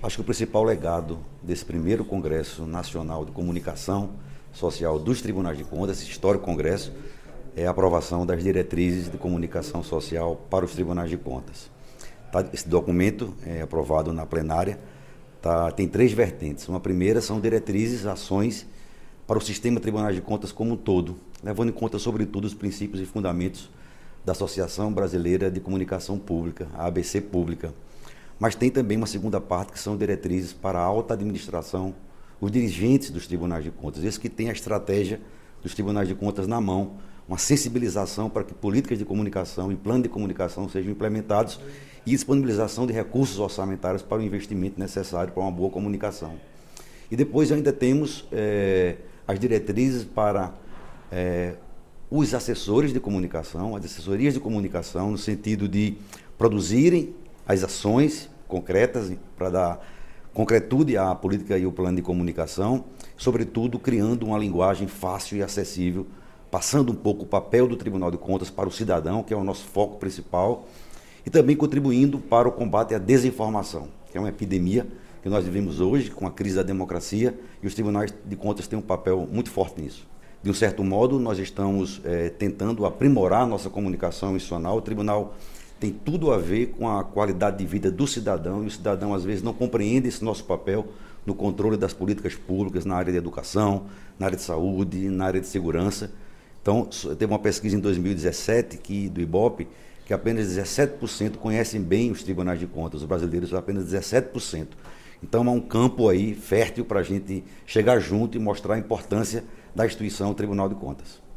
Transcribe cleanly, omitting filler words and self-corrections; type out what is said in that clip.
Acho que o principal legado desse primeiro Congresso Nacional de Comunicação Social dos Tribunais de Contas, esse histórico congresso, é a aprovação das diretrizes de comunicação social para os Tribunais de Contas. Esse documento é aprovado na plenária, tem três vertentes. Uma primeira são diretrizes, ações para o sistema de Tribunais de Contas como um todo, levando em conta, sobretudo, os princípios e fundamentos da Associação Brasileira de Comunicação Pública, a ABC Pública. Mas tem também uma segunda parte, que são diretrizes para a alta administração, os dirigentes dos Tribunais de Contas, esses que têm a estratégia dos Tribunais de Contas na mão, uma sensibilização para que políticas de comunicação e plano de comunicação sejam implementados e disponibilização de recursos orçamentários para o investimento necessário para uma boa comunicação. E depois ainda temos as diretrizes para os assessores de comunicação, as assessorias de comunicação, no sentido de produzirem as ações concretas para dar concretude à política e ao plano de comunicação, sobretudo criando uma linguagem fácil e acessível, passando um pouco o papel do Tribunal de Contas para o cidadão, que é o nosso foco principal, e também contribuindo para o combate à desinformação, que é uma epidemia que nós vivemos hoje, com a crise da democracia, e os Tribunais de Contas têm um papel muito forte nisso. De um certo modo, nós estamos tentando aprimorar a nossa comunicação institucional. O Tribunal tem tudo a ver com a qualidade de vida do cidadão, e o cidadão às vezes não compreende esse nosso papel no controle das políticas públicas na área de educação, na área de saúde, na área de segurança. Então, teve uma pesquisa em 2017 do IBOPE, que apenas 17% conhecem bem os Tribunais de Contas, os brasileiros apenas 17%. Então é um campo aí fértil para a gente chegar junto e mostrar a importância da instituição Tribunal de Contas.